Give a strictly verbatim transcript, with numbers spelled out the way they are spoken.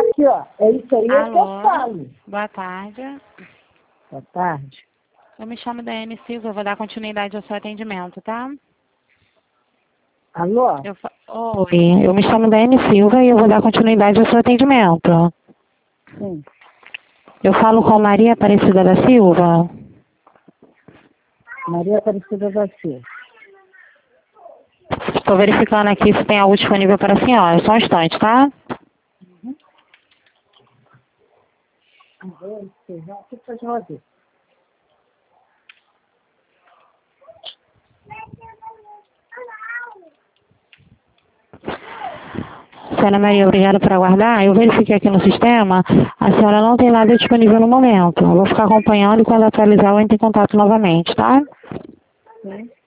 aqui, ó. É isso aí é que eu Alô, falo. boa tarde. Boa tarde. Eu me chamo Daiane Silva, eu vou dar continuidade ao seu atendimento, tá? Alô? Eu fa... Oi, eu me chamo Daiane Silva e eu vou dar continuidade ao seu atendimento. Sim. Eu falo com Maria Aparecida da Silva. Maria Aparecida da Silva. Estou verificando aqui se tem algo disponível para a senhora. Só um instante, tá? Uhum. Dois, três, não, tudo pra geladeira. Senhora Maria, obrigada por aguardar. Eu verifiquei aqui no sistema, a senhora não tem nada disponível no momento. Eu vou ficar acompanhando e quando atualizar eu entro em contato novamente, tá? Sim.